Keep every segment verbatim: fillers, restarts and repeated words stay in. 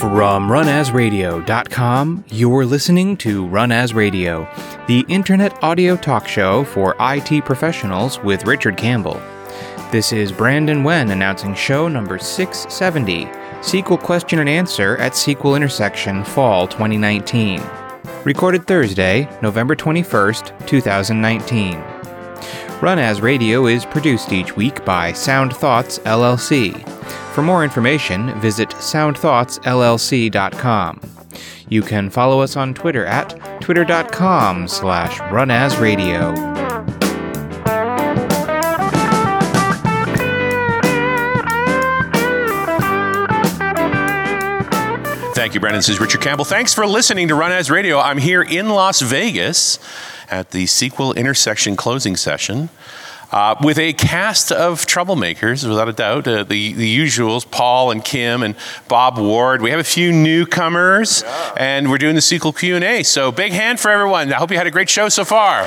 From run as radio dot com, you're listening to Run As Radio, the internet audio talk show for I T professionals with Richard Campbell. This is Brandon Wen announcing show number six seventy, S Q L Question and Answer at S Q L Intersection Fall twenty nineteen. Recorded Thursday, November twenty-first, twenty nineteen. Run As Radio is produced each week by Sound Thoughts, L L C. For more information, visit sound thoughts L L C dot com. You can follow us on Twitter at twitter.com slash runasradio. Thank you, Brendan. This is Richard Campbell. Thanks for listening to Run As Radio. I'm here in Las Vegas at the S Q L Intersection closing session. Uh, with a cast of troublemakers, without a doubt, uh, the, the usuals, Paul and Kim and Bob Ward. We have a few newcomers, yeah. And we're doing the S Q L Q and A. So big hand for everyone. I hope you had a great show so far.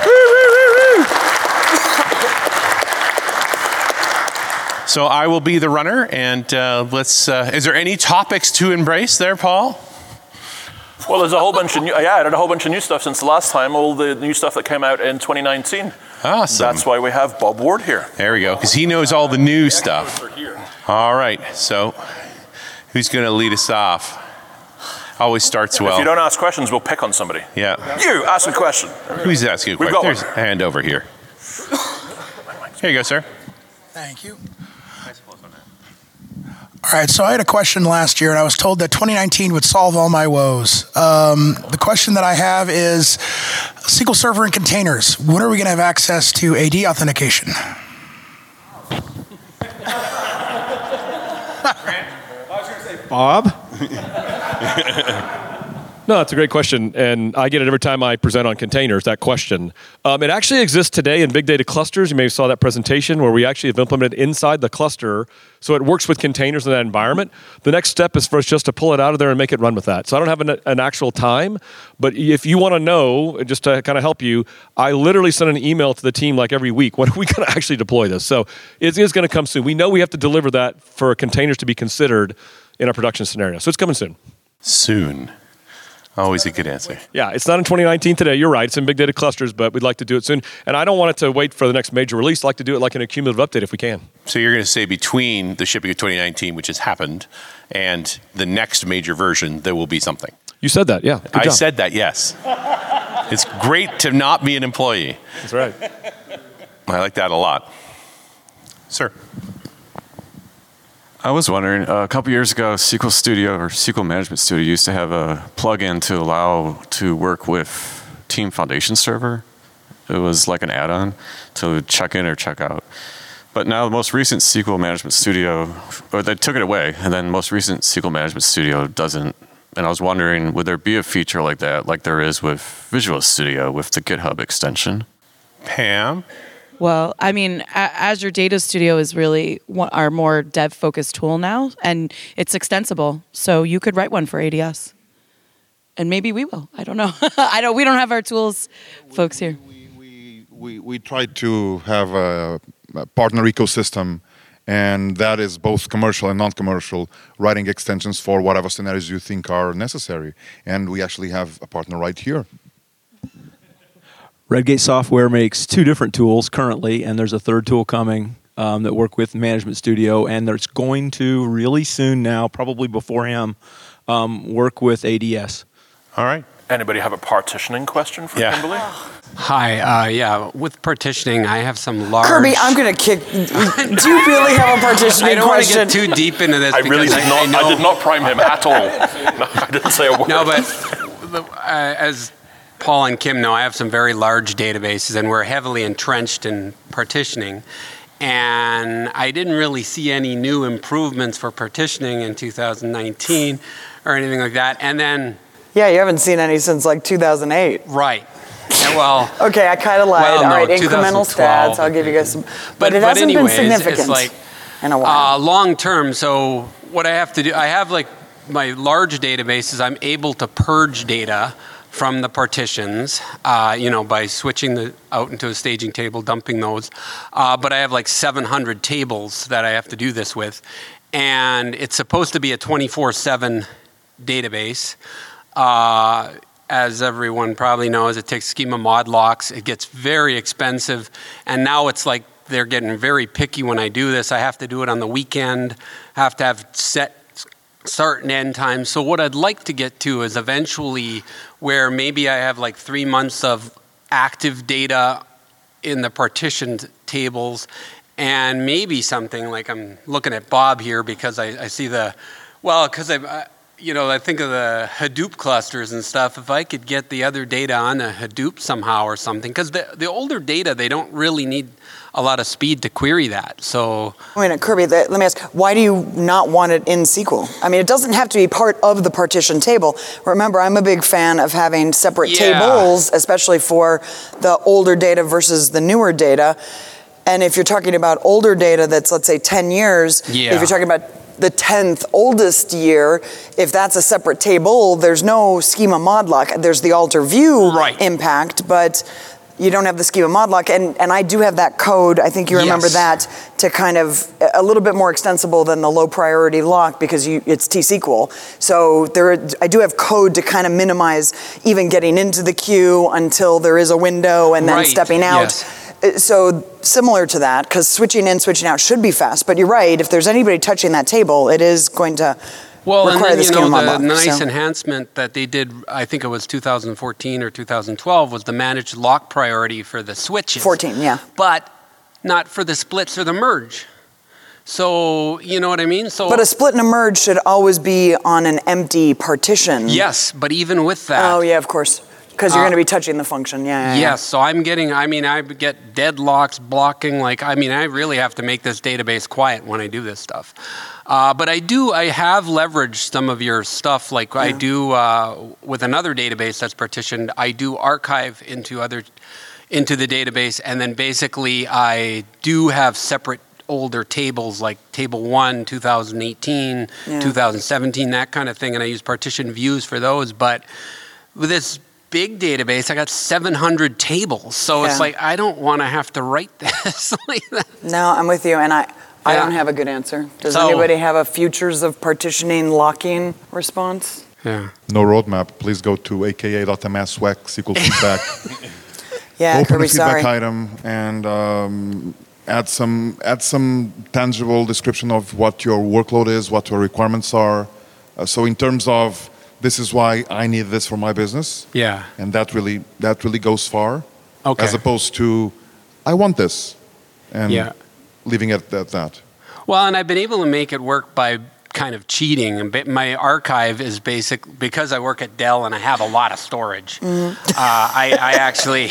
So I will be the runner, and uh, let's, uh, is there any topics to embrace there, Paul? Well, there's a whole bunch of new, yeah, I did a whole bunch of new stuff since the last time, all the new stuff that came out in twenty nineteen. Awesome. That's why we have Bob Ward here. There we go, because he knows all the new stuff. All right, so who's going to lead us off? Always starts well. If you don't ask questions, we'll pick on somebody. Yeah. You, ask a question. Who's asking a question? We've got There's one. a hand over here. Here you go, sir. Thank you. All right, so I had a question last year, and I was told that twenty nineteen would solve all my woes. Um, the question that I have is S Q L Server and containers. When are we going to have access to A D authentication? Bob? No, that's a great question, and I get it every time I present on containers, that question. Um, it actually exists today in big data clusters. You may have saw that presentation where we actually have implemented inside the cluster, so it works with containers in that environment. The next step is for us just to pull it out of there and make it run with that. So I don't have an, an actual time, but if you want to know, just to kind of help you, I literally send an email to the team like every week. When are we going to actually deploy this? So it is going to come soon. We know we have to deliver that for containers to be considered in our production scenario. So it's coming soon. Soon. Always a good answer. Yeah, it's not in twenty nineteen today. You're right. It's in big data clusters, but we'd like to do it soon. And I don't want it to wait for the next major release. I'd like to do it like an accumulative update if we can. So you're going to say between the shipping of twenty nineteen, which has happened, and the next major version, there will be something. You said that, yeah. Good I job. said that, yes. It's great to not be an employee. That's right. I like that a lot. Sir. I was wondering, uh, a couple years ago, S Q L Studio or S Q L Management Studio used to have a plugin to allow to work with Team Foundation Server. It was like an add-on to check in or check out. But now the most recent S Q L Management Studio, or they took it away, and then most recent S Q L Management Studio doesn't. And I was wondering, would there be a feature like that, like there is with Visual Studio with the GitHub extension? Pam? Well, I mean, A- Azure Data Studio is really one, our more dev-focused tool now, and it's extensible. So you could write one for A D S, and maybe we will. I don't know. I don't. We don't have our tools, folks here. We we we, we try to have a, a partner ecosystem, and that is both commercial and non-commercial, writing extensions for whatever scenarios you think are necessary. And we actually have a partner right here. Redgate Software makes two different tools currently, and there's a third tool coming um, that work with Management Studio, and there's going to really soon now, probably before him, um, work with A D S. All right. Anybody have a partitioning question for Yeah. Kimberly? Hi, uh, yeah, with partitioning, I have some large... Kirby, I'm going to kick... Do you really have a partitioning I don't question? want to get too deep into this I because really did I, not. I, know, I did not prime him at all. No, I didn't say a word. No, but uh, as Paul and Kim know, I have some very large databases, and we're heavily entrenched in partitioning. And I didn't really see any new improvements for partitioning in two thousand nineteen or anything like that. And then... Yeah, you haven't seen any since like two thousand eight. Right. Yeah, well... Okay, I kind of lied. Well, All no, right, incremental stats. I'll give you guys some... But, But, it but hasn't anyways, been significant it's like, in a while. Uh, long term, so what I have to do, I have like my large databases, I'm able to purge data from the partitions, uh, you know, by switching the out into a staging table, dumping those. Uh, but I have like seven hundred tables that I have to do this with. And it's supposed to be a twenty-four seven database. Uh, as everyone probably knows, it takes schema mod locks. It gets very expensive. And now it's like they're getting very picky when I do this. I have to do it on the weekend. I have to have set start and end times. So what I'd like to get to is eventually where maybe I have like three months of active data in the partitioned tables, and maybe something like, I'm looking at Bob here because I, I see the, well, because I, you know, I think of the Hadoop clusters and stuff. If I could get the other data on a Hadoop somehow or something, because the, the older data, they don't really need a lot of speed to query that. So, I mean, Kirby, let me ask, why do you not want it in S Q L? I mean, it doesn't have to be part of the partition table. Remember, I'm a big fan of having separate Yeah. tables, especially for the older data versus the newer data. And if you're talking about older data that's, let's say, ten years, Yeah. if you're talking about the tenth oldest year, if that's a separate table, there's no schema mod lock. There's the alter view Right. impact, but you don't have the schema mod lock. And, and I do have that code, I think you remember Yes. that, to kind of a little bit more extensible than the low priority lock because you, it's T S Q L. So there, I do have code to kind of minimize even getting into the queue until there is a window and then Right. stepping out. Yes. So similar to that, because switching in, switching out should be fast. But you're right, if there's anybody touching that table, it is going to well, and require then, the you schema know, mod the lock. nice so. enhancement that they did, I think it was two thousand fourteen or two thousand twelve, was the managed lock priority for the switches. fourteen, yeah. But not for the splits or the merge. So, you know what I mean? So, But a split and a merge should always be on an empty partition. yes, but even with that. Oh, yeah, of course. Because you're Uh, going to be touching the function, yeah, yeah, yeah. Yes, so I'm getting, I mean, I get deadlocks, blocking, like, I mean, I really have to make this database quiet when I do this stuff. Uh, but I do, I have leveraged some of your stuff, like I do uh, with another database that's partitioned, I do archive into other, into the database, and then basically I do have separate older tables like table one, two thousand eighteen, Yeah. two thousand seventeen, that kind of thing, and I use partition views for those, but with this big database, I got seven hundred tables. So Yeah. it's like, I don't want to have to write this like that. No, I'm with you, and I, I Yeah. don't have a good answer. Does So- anybody have a futures of partitioning locking response? Yeah. No roadmap. Please go to aka.ms swec S Q L feedback. Yeah, Open Kirby, a feedback sorry. item and um, add some add some tangible description of what your workload is, what your requirements are. Uh, so in terms of this is why I need this for my business. Yeah. And that really that really goes far. Okay. As opposed to I want this and Yeah. leaving it at that. Well, and I've been able to make it work by kind of cheating. And ba- my archive is basic because I work at Dell and I have a lot of storage. Uh, I, I actually,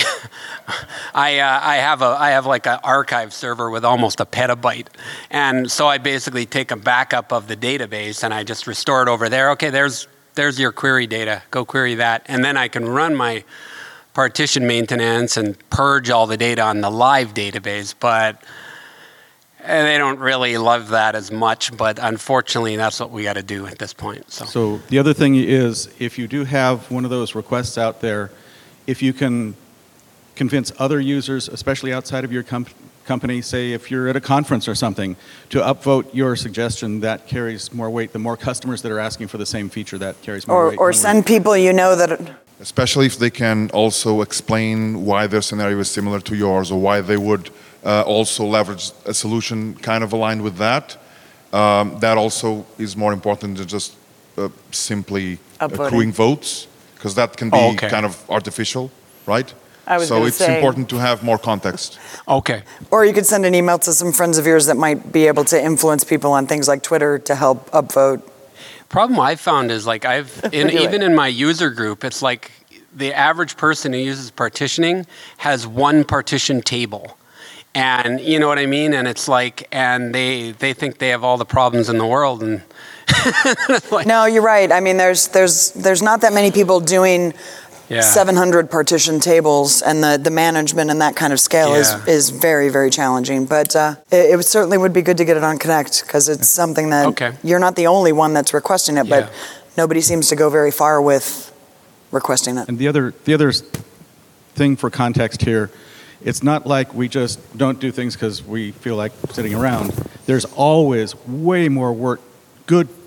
I uh, I have a I have like an archive server with almost a petabyte, and so I basically take a backup of the database and I just restore it over there. Okay, there's there's your query data. Go query that, and then I can run my partition maintenance and purge all the data on the live database, but. And they don't really love that as much, but unfortunately, that's what we got to do at this point. So. So the other thing is, if you do have one of those requests out there, if you can convince other users, especially outside of your com- company, say if you're at a conference or something, to upvote your suggestion, that carries more weight. The more customers that are asking for the same feature, that carries more Or, weight. or when we- send people you know that. Especially if they can also explain why their scenario is similar to yours or why they would uh, also leverage a solution kind of aligned with that. Um, that also is more important than just uh, simply Upvoting. accruing votes, because that can be Oh, okay. kind of artificial, right? I was so gonna it's say- important to have more context. Okay. Or you could send an email to some friends of yours that might be able to influence people on things like Twitter to help upvote. Problem I've found is like I've in, Do it. even in my user group, it's like the average person who uses partitioning has one partition table. And you know what I mean? And it's like, and they, they think they have all the problems in the world. And like, No, you're right. I mean, there's there's there's not that many people doing yeah. seven hundred partition tables, and the, the management and that kind of scale Yeah. is, is very, very challenging. But uh, it, it would- certainly would be good to get it on Connect because it's something that Okay. you're not the only one that's requesting it, Yeah. but nobody seems to go very far with requesting it. And the other, the other thing for context here, it's not like we just don't do things because we feel like sitting around. There's always way more work, good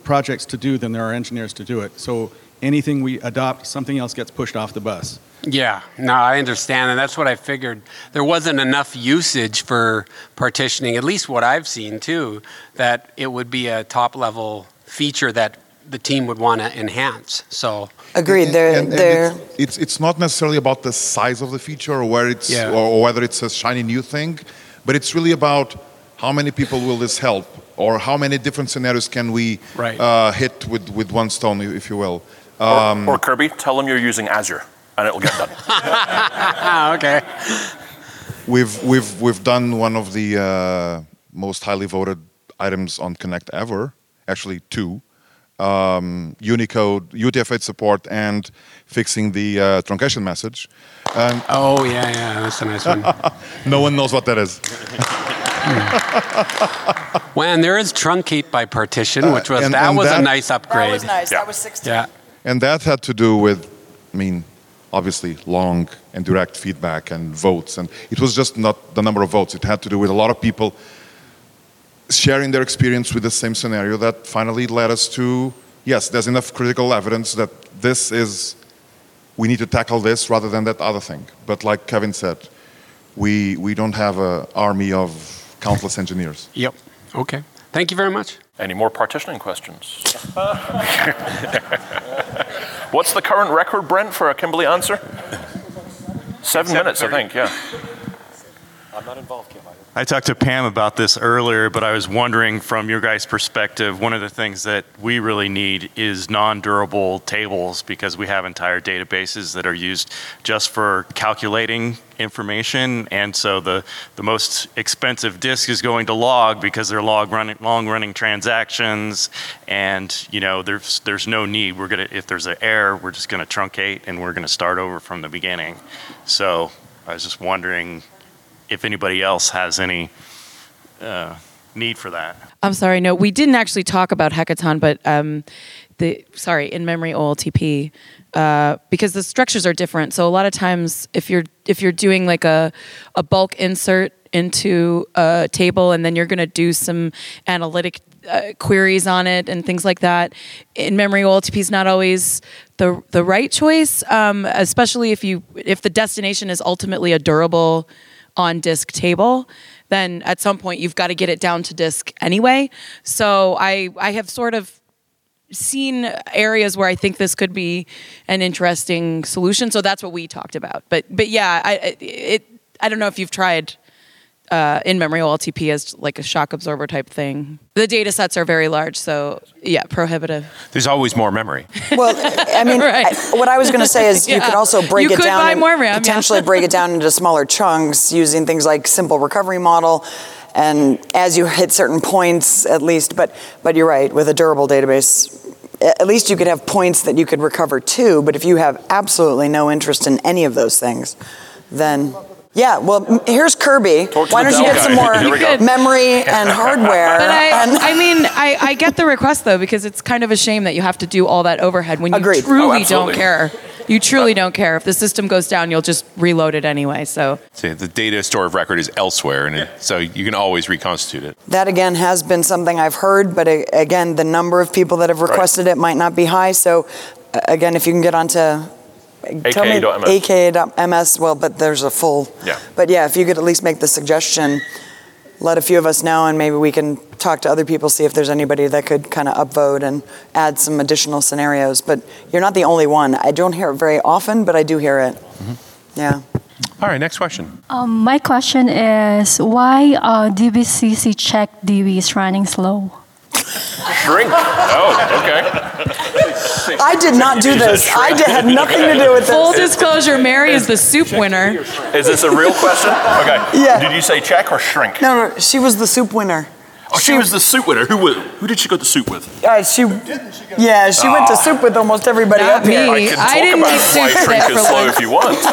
projects to do than there are engineers to do it. So anything we adopt, something else gets pushed off the bus. Yeah, no, I understand, and that's what I figured. There wasn't enough usage for partitioning, at least what I've seen too, that it would be a top-level feature that the team would want to enhance. So agreed. They're, and, and they're it's, it's it's not necessarily about the size of the feature or where it's Yeah. or, or whether it's a shiny new thing, but it's really about how many people will this help, or how many different scenarios can we Right. uh, hit with with one stone, if you will. Or, or Kirby, tell them you're using Azure, and it'll get done. Okay. We've we've we've done one of the uh, most highly voted items on Connect ever. Actually, two: um, Unicode, U T F eight support, and fixing the uh, truncation message. And Oh, yeah, yeah, that's a nice one. no one knows what that is. Well, and there is truncate by partition, which was, Uh, and- that and was a that- nice upgrade. that was nice. Yeah. That was sixteen. Yeah. And that had to do with, I mean, obviously long and direct feedback and votes. And it was just not the number of votes. It had to do with a lot of people sharing their experience with the same scenario that finally led us to, yes, there's enough critical evidence that this is, we need to tackle this rather than that other thing. But like Kevin said, we, we don't have an army of countless engineers. Yep. Okay. Thank you very much. Any more partitioning questions? What's the current record, Brent, for a Kimberly answer? Seven minutes, I think, yeah. I'm not involved, Kim. I talked to Pam about this earlier, but I was wondering from your guys' perspective, one of the things that we really need is non-durable tables, because we have entire databases that are used just for calculating information, and so the, the most expensive disk is going to log because they're log running, long-running transactions, and you know there's there's no need. We're gonna, if there's an error, we're just going to truncate and we're going to start over from the beginning. So I was just wondering if anybody else has any uh, need for that. I'm sorry, no, we didn't actually talk about Hackathon, but um, the sorry, in-memory O L T P, uh, because the structures are different. So a lot of times, if you're if you're doing like a a bulk insert into a table, and then you're going to do some analytic uh, queries on it and things like that, in-memory O L T P is not always the the right choice, um, especially if you if the destination is ultimately a durable on disk table, then at some point you've got to get it down to disk anyway. So I I have sort of seen areas where I think this could be an interesting solution. So that's what we talked about. But but yeah, I it I don't know if you've tried uh, in-memory O L T P as like a shock absorber type thing. The data sets are very large, so yeah, prohibitive. There's always more memory. Well, I mean, Right. I, what I was going to say is you Yeah. could also break You it could down buy and more RAM, yeah. potentially break it down into smaller chunks using things like simple recovery model, and as you hit certain points, at least. But but you're right, with a durable database, at least you could have points that you could recover to. But if you have absolutely no interest in any of those things, then. Yeah, well, m- here's Kirby. Talk to Why the don't you Dell get guy. some more Here we go. memory and hardware? But I, and I mean, I, I get the request though, because it's kind of a shame that you have to do all that overhead when you Agreed. truly Oh, don't absolutely. care. You truly don't care. If the system goes down, you'll just reload it anyway. So See, the data store of record is elsewhere, and it, so you can always reconstitute it. that again has been something I've heard, but a- again, the number of people that have requested it might not be high. So uh, again, if you can get onto tell me A K A dot M S. A K A dot M S, well, but there's a full. Yeah. But yeah, if you could at least make the suggestion, let a few of us know, and maybe we can talk to other people, see if there's anybody that could kind of upvote and add some additional scenarios. But you're not the only one. I don't hear it very often, but I do hear it. Yeah. All right, next question. Um, my question is why uh, D B C C check D B is running slow? Drink. Oh, okay. I did not do this. I did, had nothing to do with full this. disclosure, Mary is the soup winner. Is this a real question? Okay. Yeah. Did you say check or shrink? No, no, she was the soup winner. Oh, she was the soup winner. Who was, who did she go to soup with? Uh, she, yeah, she went to soup with almost everybody Not up here. me. I can I talk didn't about eat why soup shrink today is for slow lunch. if you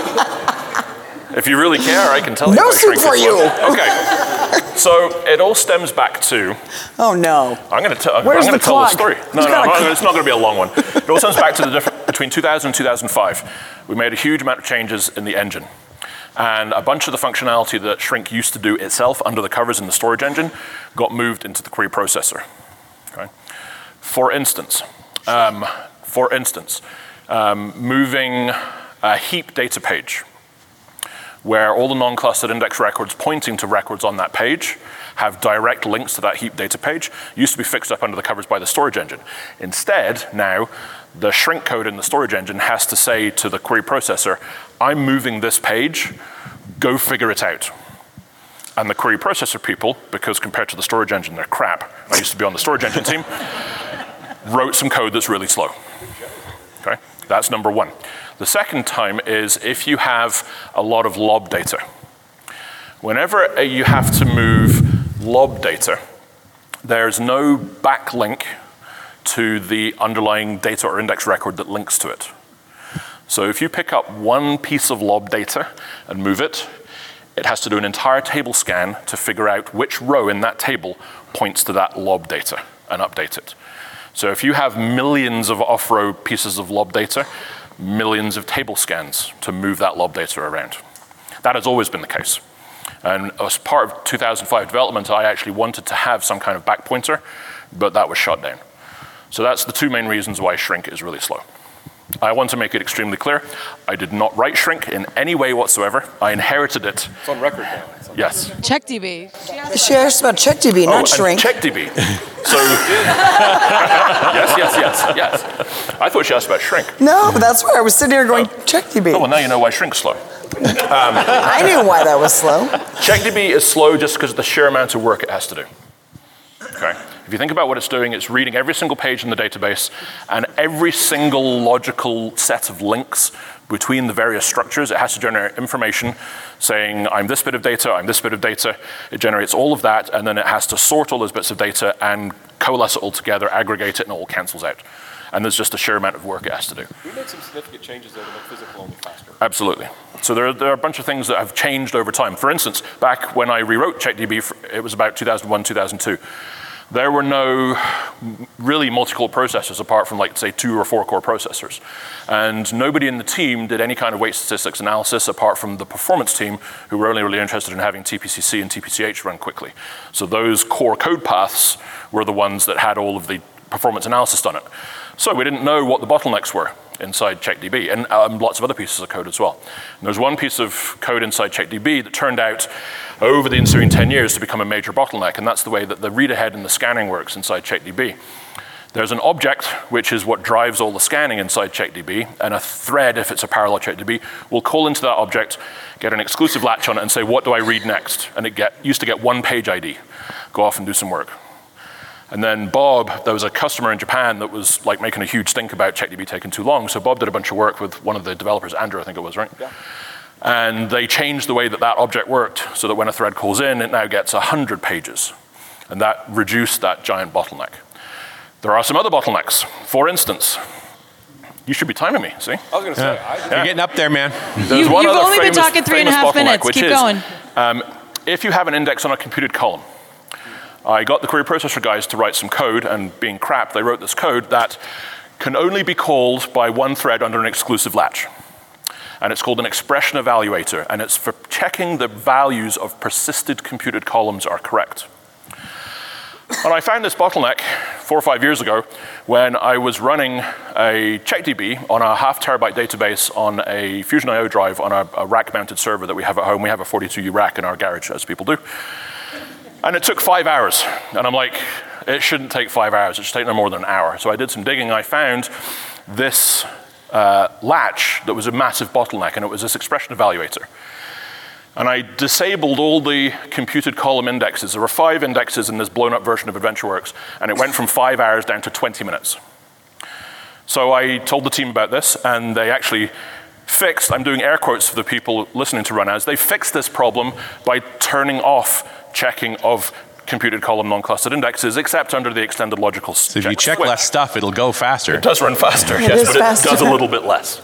want. If you really care, I can tell you No why soup shrink for is you. slow. Okay. So it all stems back to. Oh no. I'm going to tell. I'm Where's going to the tell the clock? story. Who's No, no, got I'm a not, clock? it's not going to be a long one. It all stems back to the difference between two thousand and two thousand five. We made a huge amount of changes in the engine. And a bunch of the functionality that Shrink used to do itself under the covers in the storage engine got moved into the query processor. Okay. For instance, um, for instance, um, moving a heap data page where all the non-clustered index records pointing to records on that page have direct links to that heap data page, used to be fixed up under the covers by the storage engine. Instead, now, the shrink code in the storage engine has to say to the query processor, I'm moving this page, go figure it out. And the query processor people, because compared to the storage engine, they're crap, I used to be on the storage engine team, wrote some code that's really slow. Okay, that's number one. The second time is if you have a lot of lob data. Whenever you have to move lob data, there's no backlink to the underlying data or index record that links to it. So if you pick up one piece of lob data and move it, it has to do an entire table scan to figure out which row in that table points to that lob data and update it. So if you have millions of off-row pieces of lob data, millions of table scans to move that lob data around. That has always been the case. And as part of two thousand five development, I actually wanted to have some kind of back pointer, but that was shut down. So that's the two main reasons why shrink is really slow. I want to make it extremely clear, I did not write shrink in any way whatsoever. I inherited it. It's on record now. On yes. CheckDB. She asked about CheckDB, oh, not shrink. CheckDB. So, yes, yes, yes, yes. I thought she asked about shrink. No, but that's why I was sitting here going, CheckDB. Oh, well, now you know why shrink's slow. Um, I knew why that was slow. CheckDB is slow just because of the sheer amount of work it has to do. Okay. If you think about what it's doing, it's reading every single page in the database and every single logical set of links between the various structures. It has to generate information saying, I'm this bit of data, I'm this bit of data. It generates all of that, and then it has to sort all those bits of data and coalesce it all together, aggregate it, and it all cancels out. And there's just a sheer amount of work it has to do. We made some significant changes there to make physical only faster. Absolutely. So there are, there are a bunch of things that have changed over time. For instance, back when I rewrote CheckDB, it was about two thousand one, two thousand two. There were no really multi-core processors apart from like, say, two or four core processors. And nobody in the team did any kind of weight statistics analysis apart from the performance team who were only really interested in having T P C C and T P C H run quickly. So those core code paths were the ones that had all of the performance analysis done it. So we didn't know what the bottlenecks were inside CheckDB, and um, lots of other pieces of code as well. And there's one piece of code inside CheckDB that turned out over the ensuing ten years to become a major bottleneck, and that's the way that the read ahead and the scanning works inside CheckDB. There's an object, which is what drives all the scanning inside CheckDB, and a thread, if it's a parallel CheckDB, will call into that object, get an exclusive latch on it, and say, what do I read next? And it get, used to get one page I D. Go off and do some work. And then Bob, there was a customer in Japan that was like making a huge stink about CheckDB taking too long, so Bob did a bunch of work with one of the developers, Andrew, I think it was, right? Yeah. And they changed the way that that object worked so that when a thread calls in, it now gets one hundred pages. And that reduced that giant bottleneck. There are some other bottlenecks. For instance, you should be timing me, see? I was going to say, yeah. I, You're getting up there, man. There's you, one you've other only famous, been talking three and a half minutes. Which Keep is, going. Um, if you have an index on a computed column, I got the query processor guys to write some code, and being crap, they wrote this code that can only be called by one thread under an exclusive latch. And it's called an expression evaluator, and it's for checking the values of persisted computed columns are correct. And I found this bottleneck four or five years ago when I was running a CheckDB on a half terabyte database on a Fusion I O drive on a, a rack-mounted server that we have at home. We have a forty-two U rack in our garage, as people do. And it took five hours. And I'm like, it shouldn't take five hours. It should take no more than an hour. So I did some digging. I found this uh, latch that was a massive bottleneck, and it was this expression evaluator. And I disabled all the computed column indexes. There were five indexes in this blown up version of AdventureWorks, and it went from five hours down to twenty minutes. So I told the team about this, and they actually fixed, I'm doing air quotes for the people listening to Run As, they fixed this problem by turning off checking of computed column non-clustered indexes, except under the extended logical switch. So if you check switch. less stuff, it'll go faster. It does run faster, It yes, is but faster. it does a little bit less.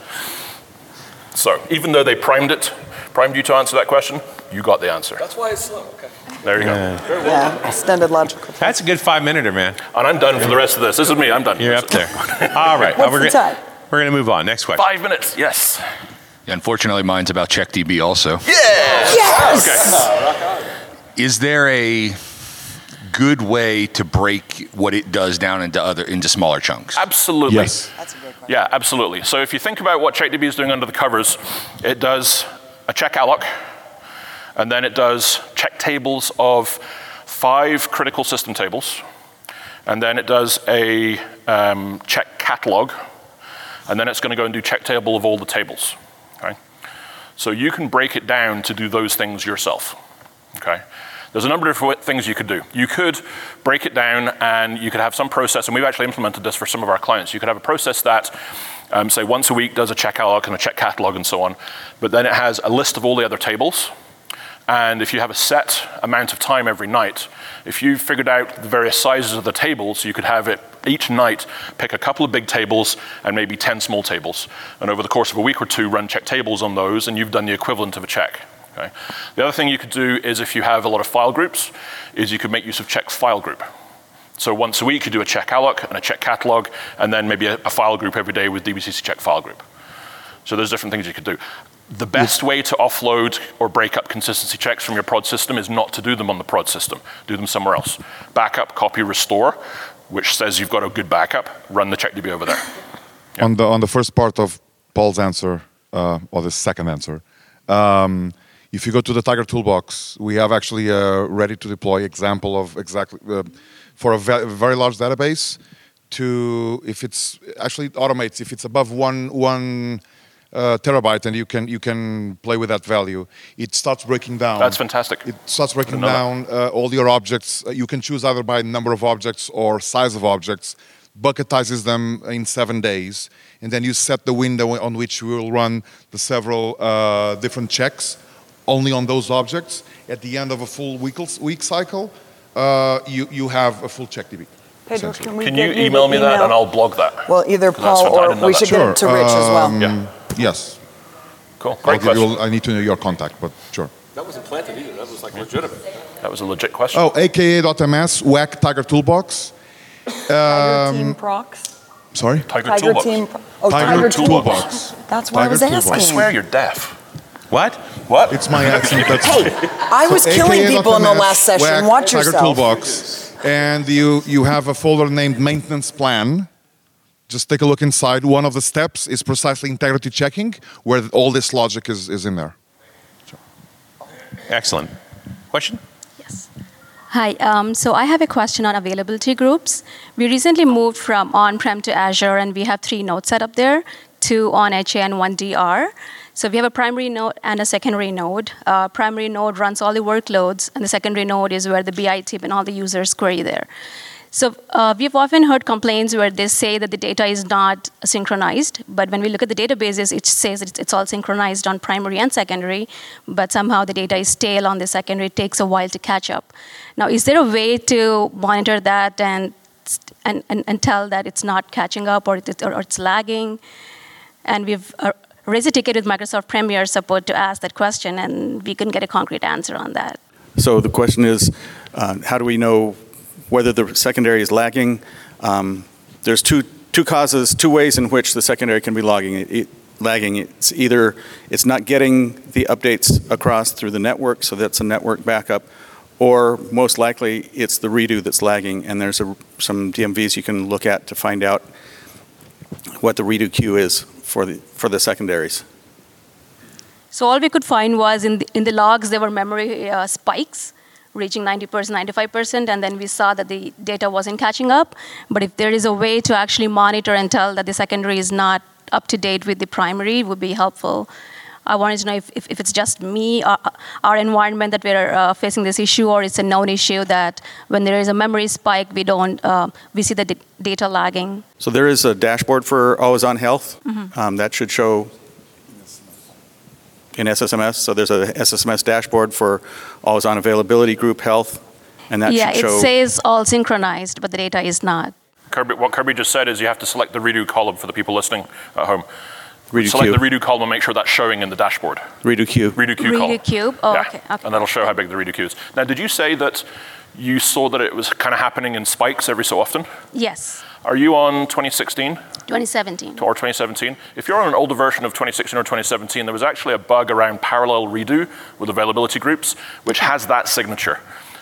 So even though they primed it, primed you to answer that question, you got the answer. That's why it's slow. Okay. There you Yeah. go. Yeah, extended logical. That's a good five-minuter, man. And I'm done for the rest of this. This is me, I'm done. You're up there. All right. What's we're the gonna, time? We're going to move on. Next question. Five minutes, yes. Unfortunately, mine's about CheckDB also. Yes! Yes! Okay. Is there a good way to break what it does down into other into smaller chunks? Absolutely. Yes. That's a great question. Yeah, absolutely. So if you think about what CheckDB is doing under the covers, it does a check alloc, and then it does check tables of five critical system tables, and then it does a um, check catalog, and then it's going to go and do check table of all the tables. Okay? So you can break it down to do those things yourself. Okay? There's a number of different things you could do. You could break it down and you could have some process, and we've actually implemented this for some of our clients. You could have a process that, um, say, once a week does a check alloc and a check catalog and so on, but then it has a list of all the other tables. And if you have a set amount of time every night, if you figured out the various sizes of the tables, you could have it each night pick a couple of big tables and maybe ten small tables. And over the course of a week or two, run check tables on those, and you've done the equivalent of a check. Okay. The other thing you could do is if you have a lot of file groups, is you could make use of check file group. So once a week you do a check alloc and a check catalog, and then maybe a, a file group every day with D B C C check file group. So there's different things you could do. The best way to offload or break up consistency checks from your prod system is not to do them on the prod system. Do them somewhere else. Backup, copy, restore, which says you've got a good backup, run the CheckDB over there. Yeah. On the on the first part of Paul's answer, uh, or the second answer, um, if you go to the Tiger Toolbox, we have actually a ready-to-deploy example of exactly, uh, for a ve very large database, to, if it's, actually it automates, if it's above one, one uh, terabyte and you can, you can play with that value, it starts breaking down. That's fantastic. It starts breaking down uh, all your objects. Uh, you can choose either by number of objects or size of objects, bucketizes them in seven days, and then you set the window on which you will run the several uh, different checks only on those objects. At the end of a full week, week cycle, uh, you, you have a full CheckDB. Pedro, can we Can get you you email the me that email? and I'll blog that? Well, either 'Cause that's Paul fant- I or didn't know we that. should get it to Rich as well. Um, Yeah. Yes. Cool. I'll Great give question. you, I need to know your contact, but sure. That wasn't planted either. That was like legitimate. That was a legit question. Oh, aka.ms, W A C Tiger Toolbox. Tiger Um, Team Prox. Sorry? Tiger, Tiger Toolbox. Team. Pro- Oh, Tiger Tiger, Toolbox. Toolbox. That's why I Tiger was Toolbox. asking. I swear you're deaf. What? What? It's my accent. That's Hey, I was So killing A K A people in the dot M S, last session. W A C, Watch Tiger yourself. Toolbox. And you, you have a folder named Maintenance Plan. Just take a look inside. One of the steps is precisely integrity checking, where all this logic is, is in there. Excellent. Question? Hi, um, so I have a question on availability groups. We recently moved from on-prem to Azure, and we have three nodes set up there, two on H A and one D R. So we have a primary node and a secondary node. Uh, primary node runs all the workloads, and the secondary node is where the B I tip and all the users query there. So uh, we've often heard complaints where they say that the data is not synchronized, but when we look at the databases, it says it's, it's all synchronized on primary and secondary, but somehow the data is stale on the secondary. It takes a while to catch up. Now, is there a way to monitor that and and, and, and tell that it's not catching up or, it, or, or it's lagging? And we've uh, raised a ticket with Microsoft Premier support to ask that question, and we couldn't get a concrete answer on that. So the question is, uh, how do we know whether the secondary is lagging? Um, there's two two causes, two ways in which the secondary can be logging it, it, lagging. It's either it's not getting the updates across through the network, so that's a network backup, or most likely it's the redo that's lagging, and there's a, some D M Vs you can look at to find out what the redo queue is for the for the secondaries. So all we could find was in the, in the logs there were memory uh, spikes reaching ninety percent, ninety-five percent, and then we saw that the data wasn't catching up. But if there is a way to actually monitor and tell that the secondary is not up to date with the primary, it would be helpful. I wanted to know if, if, if it's just me, or our environment that we're uh, facing this issue, or it's a known issue that when there is a memory spike, we don't, uh, we see the d- data lagging. So there is a dashboard for Always On Health. Mm-hmm. Um, that should show in S S M S. So there's a S S M S dashboard for Always On Availability Group Health, and that yeah, should show. it says all synchronized, but the data is not. Kirby, what Kirby just said is you have to select the redo column for the people listening at home. Redo select cube. the redo column and make sure that's showing in the dashboard. Redo queue. Redo queue Redo column. cube? Oh, yeah. okay, okay. And that'll show how big the redo queue is. Now, did you say that you saw that it was kind of happening in spikes every so often? Yes, Are you on twenty sixteen twenty seventeen. or twenty seventeen? If you're on an older version of twenty sixteen or twenty seventeen, there was actually a bug around parallel redo with availability groups, which has that signature.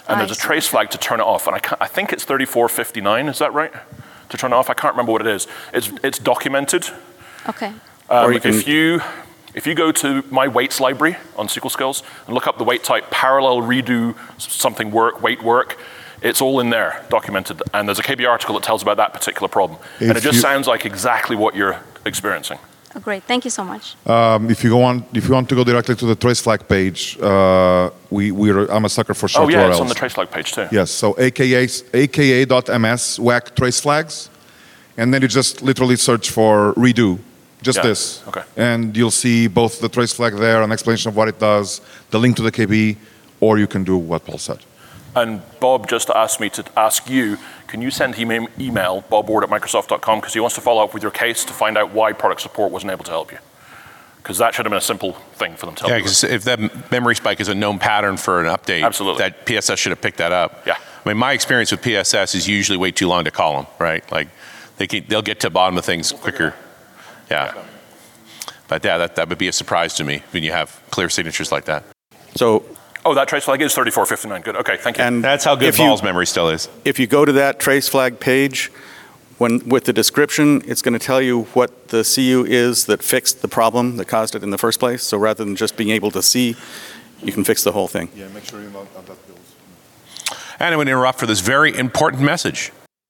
and there's a trace flag to turn it off. And I, can't, I think it's thirty-four fifty-nine, is that right? To turn it off, I can't remember what it is. It's, it's documented. Okay. Um, Or you can- if you if you go to my weights library on S Q L Skills and look up the weight type, parallel redo something work, weight work, it's all in there, documented. And there's a K B article that tells about that particular problem. and If it just you- sounds like exactly what you're experiencing. Oh, great. Thank you so much. Um, if you go on, if you want to go directly to the trace flag page, uh, we we're, I'm a sucker for short Oh yeah, U R Ls. it's on the trace flag page too. Yes, so aka aka.ms whack trace flags, and then you just literally search for redo, just Yeah, this, okay. and you'll see both the trace flag there, an explanation of what it does, the link to the K B, or you can do what Paul said. And Bob just asked me to ask you, can you send him an email, bob ward at microsoft dot com, because he wants to follow up with your case to find out why product support wasn't able to help you. Because that should have been a simple thing for them to help Yeah, you with. because if that memory spike is a known pattern for an update, Absolutely. that P S S should have picked that up. Yeah. I mean, my experience with P S S is usually way too long to call them, right? Like, they can, they'll get to the bottom of things quicker. Yeah. But yeah, that, that would be a surprise to me when you have clear signatures like that. So, Oh, that trace flag is thirty-four fifty-nine. Good. Okay, thank you. and That's how good if you- Paul's memory still is. If you go to that trace flag page, when with the description, it's going to tell you what the C U is that fixed the problem that caused it in the first place. So rather than just being able to see, you can fix the whole thing. Yeah, make sure you're not on that bill. And I'm going to interrupt for this very important message.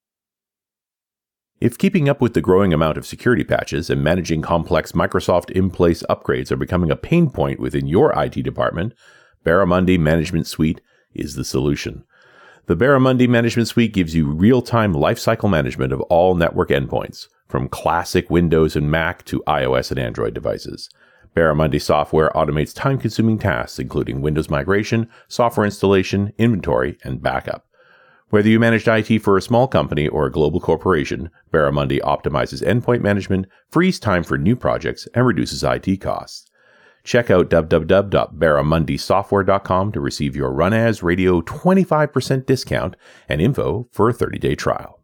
If keeping up with the growing amount of security patches and managing complex Microsoft in-place upgrades are becoming a pain point within your I T department, Barramundi Management Suite is the solution. The Barramundi Management Suite gives you real-time lifecycle management of all network endpoints, from classic Windows and Mac to iOS and Android devices. Barramundi software automates time-consuming tasks including Windows migration, software installation, inventory, and backup. Whether you managed I T for a small company or a global corporation, Barramundi optimizes endpoint management, frees time for new projects, and reduces I T costs. Check out w w w dot barramundi software dot com to receive your Run As Radio twenty-five percent discount and info for a thirty-day trial.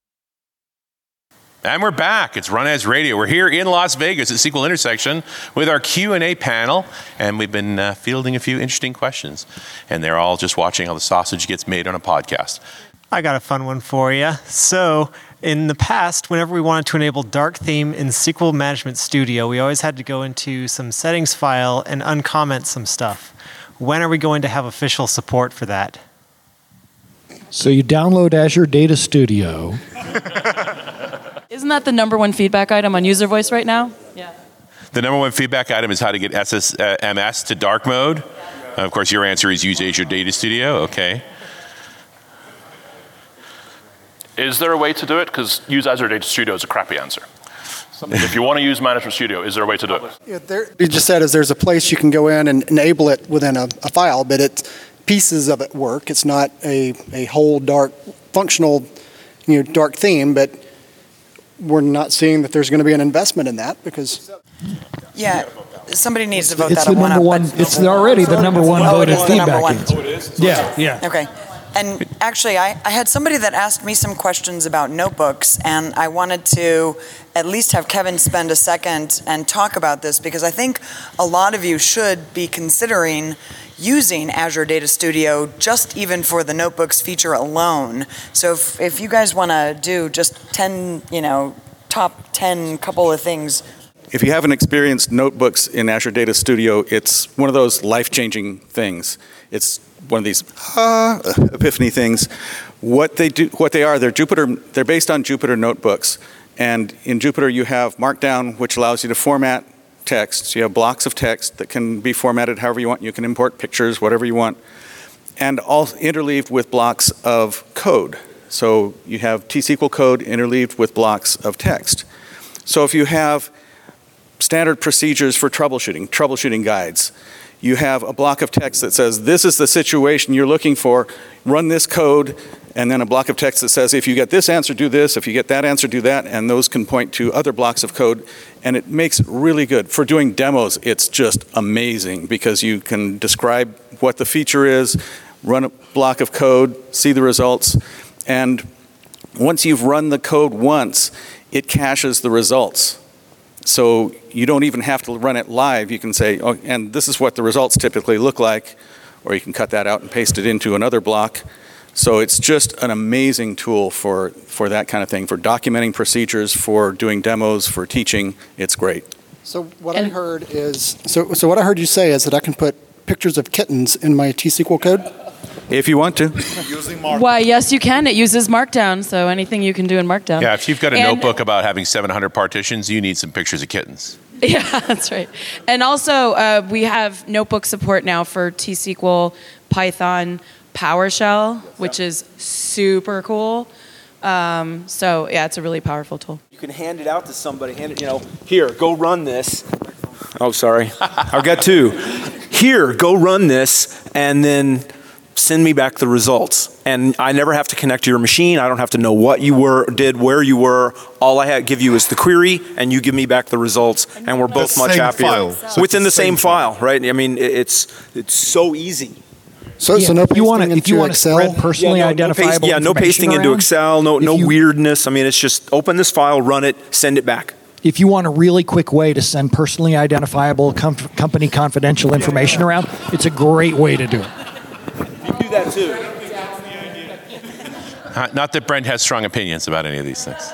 And we're back. It's Run As Radio. We're here in Las Vegas at S Q L Intersection with our Q and A panel, and we've been uh, fielding a few interesting questions. And they're all just watching how the sausage gets made on a podcast. I got a fun one for you. So, in the past, whenever we wanted to enable dark theme in S Q L Management Studio, we always had to go into some settings file and uncomment some stuff. When are we going to have official support for that? So you download Azure Data Studio. Isn't that the number one feedback item on user voice right now? Yeah. The number one feedback item is how to get S S M S to dark mode. Uh, of course, your answer is use Azure Data Studio. Okay. Is there a way to do it? Because use Azure Data Studio is a crappy answer. If you want to use Management Studio, is there a way to do it? Yeah, there, you just said is there's a place you can go in and enable it within a, a file, but it's pieces of it work. It's not a, a whole dark functional, you know, dark theme, but we're not seeing that there's going to be an investment in that because. Yeah, somebody needs to vote It's that the one number up. one. It's already the number one Oh, it voted is the number feedback one. answer. Oh, it is? Yeah, yeah. Okay. And actually, I, I had somebody that asked me some questions about notebooks, and I wanted to at least have Kevin spend a second and talk about this because I think a lot of you should be considering using Azure Data Studio just even for the notebooks feature alone. So if, if you guys want to do just ten, you know, top ten couple of things. If you haven't experienced notebooks in Azure Data Studio, it's one of those life-changing things. It's one of these ah, epiphany things. What they do, what they are, they're Jupyter. They're based on Jupyter notebooks, and in Jupyter you have Markdown, which allows you to format text. So you have blocks of text that can be formatted however you want. You can import pictures, whatever you want, and all interleaved with blocks of code. So you have T S Q L code interleaved with blocks of text. So if you have standard procedures for troubleshooting, troubleshooting guides, you have a block of text that says, this is the situation you're looking for, run this code, and then a block of text that says, if you get this answer, do this, if you get that answer, do that, and those can point to other blocks of code, and it makes it really good. For doing demos, it's just amazing because you can describe what the feature is, run a block of code, see the results, and once you've run the code once, it caches the results. So you don't even have to run it live. You can say, oh, and this is what the results typically look like, or you can cut that out and paste it into another block. So it's just an amazing tool for, for that kind of thing, for documenting procedures, for doing demos, for teaching. It's great. So what I heard is, so, so what I heard you say is that I can put pictures of kittens in my T S Q L code? If you want to. Why, yes, you can. It uses Markdown, so anything you can do in Markdown. Yeah, if you've got a And- notebook about having seven hundred partitions, you need some pictures of kittens. Yeah, that's right. And also, uh, we have notebook support now for T S Q L, Python, PowerShell, which is super cool. Um, so yeah, it's a really powerful tool. You can hand it out to somebody. Hand it, you know, here, go run this. Oh, sorry. I've got two. Here, go run this, and then send me back the results. And I never have to connect to your machine. I don't have to know what you were did, where you were. All I have, give you is the query, and you give me back the results, and we're both The much same happier. file. So Within the it's the same same file, right? I mean, it- it's it's so easy. So, so no if you want pasting to, if you into want to Excel? spread personally yeah, no, identifiable no paste, yeah, no information pasting into around, Excel, no if no you- weirdness. I mean, it's just open this file, run it, send it back. If you want a really quick way to send personally identifiable com- company confidential information around, it's a great way to do it. You do that too. Uh, Not that Brent has strong opinions about any of these things.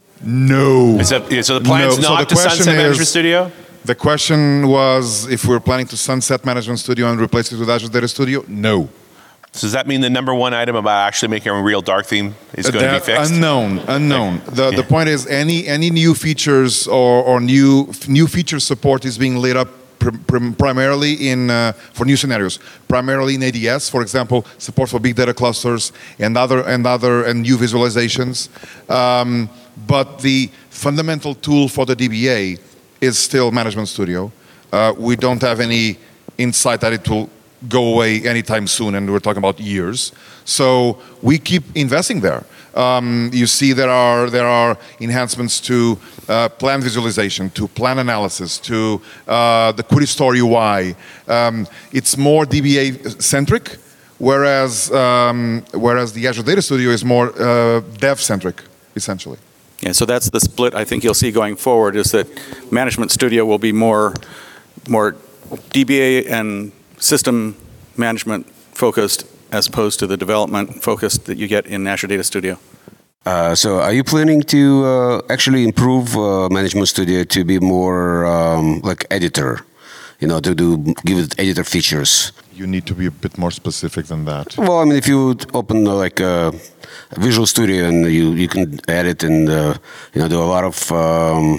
No. Is that, so the plan's No. So not the to question sunset Management is- Studio? The question was if we're planning to sunset Management Studio and replace it with Azure Data Studio. No. So does that mean the number one item about actually making a real dark theme is going to be That- fixed? Unknown, unknown. The the point is any any new features or, or new new feature support is being lit up pr- pr- primarily in uh, for new scenarios, primarily in A D S. For example, support for big data clusters and other and other and new visualizations. Um, but the fundamental tool for the D B A is still Management Studio. Uh, we don't have any insight that it will go away anytime soon, and we're talking about years. So we keep investing there. Um, you see, there are there are enhancements to uh, plan visualization, to plan analysis, to uh, the Query Store U I. Um, it's more D B A centric, whereas um, whereas the Azure Data Studio is more uh, dev centric, essentially. Yeah, so that's the split I think you'll see going forward, is that Management Studio will be more, more D B A and system management focused as opposed to the development focused that you get in Azure Data Studio. Uh, so are you planning to uh, actually improve uh, Management Studio to be more um, like editor, you know, to do give it editor features? You need to be a bit more specific than that. Well, I mean, if you open uh, like a Visual Studio and you, you can edit and uh, you know do a lot of um,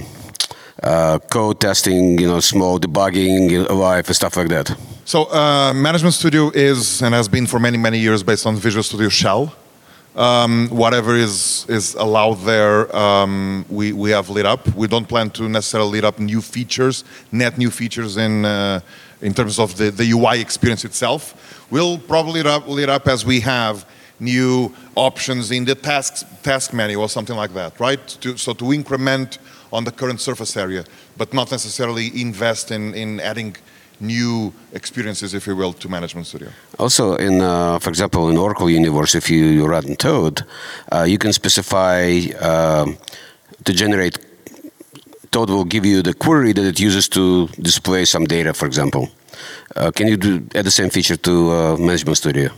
uh, code testing, you know, small debugging live and stuff like that. So uh, Management Studio is and has been for many many years based on Visual Studio Shell. Um, whatever is is allowed there, um, we we have lit up. We don't plan to necessarily lit up new features, net new features in uh, in terms of the, the U I experience itself. We'll probably lit up, lit up as we have new options in the tasks task menu or something like that, right? To, so to increment on the current surface area, but not necessarily invest in in adding new experiences, if you will, to Management Studio. Also, in uh, for example, in Oracle Universe, if you run Toad, uh, you can specify uh, to generate. Toad will give you the query that it uses to display some data, for example. Uh, can you do add the same feature to uh, Management Studio?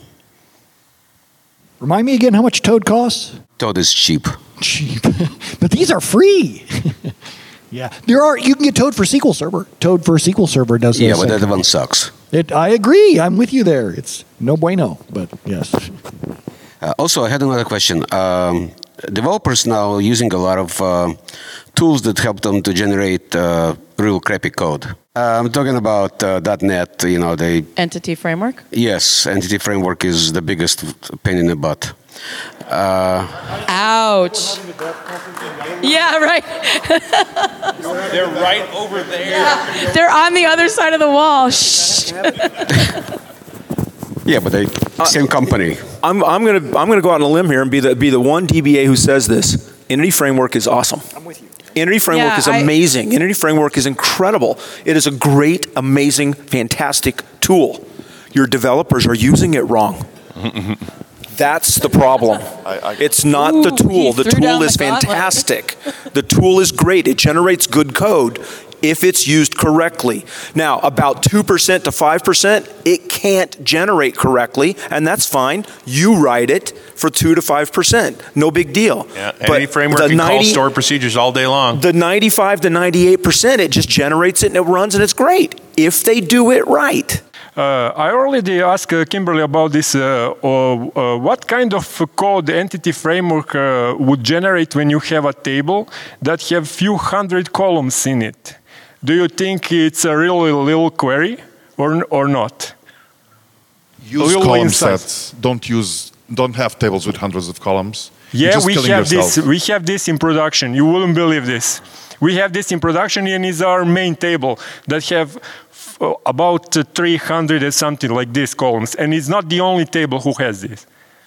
Remind me again how much Toad costs? Toad is cheap. Cheap. But these are free. Yeah, there are. You can get Toad for S Q L Server. Toad for S Q L Server does. Yeah, those but same that one things. sucks. It, I agree. I'm with you there. It's no bueno, but yes. Uh, also, I had another question. Um, developers now using a lot of uh, tools that help them to generate uh, real crappy code. Uh, I'm talking about uh, .NET. You know, they Entity framework? yes, Entity Framework is the biggest pain in the butt. Uh, Ouch. Yeah, right. They're right over there. Yeah, they're on the other side of the wall. Shh. yeah, but they same company. I'm, I'm gonna I'm gonna go out on a limb here and be the be the one D B A who says this. Entity Framework is awesome. I'm with you. Entity Framework Yeah, is I- amazing. Entity Framework is incredible. It is a great, amazing, fantastic tool. Your developers are using it wrong. That's the problem. It's not Ooh, the tool. he The threw down tool the is gauntlet. fantastic. The tool is great. It generates good code. if it's used correctly. Now, about two percent to five percent, it can't generate correctly, and that's fine. You write it for two to five percent. No big deal. Yeah, any framework can call stored procedures all day long. The ninety-five to ninety-eight percent, it just generates it and it runs and it's great, if they do it right. Uh, I already asked uh, Kimberly about this. Uh, uh, uh, what kind of code the entity framework uh, would generate when you have a table that have few hundred columns in it? Do you think it's a really little query or or not? Use column sets. Don't use. Don't have tables with hundreds of columns. Yeah, we have yourself. this. We have this in production. You wouldn't believe this. We have this in production, and it's our main table that have uh, about uh, three hundred or something like this columns, and it's not the only table who has this.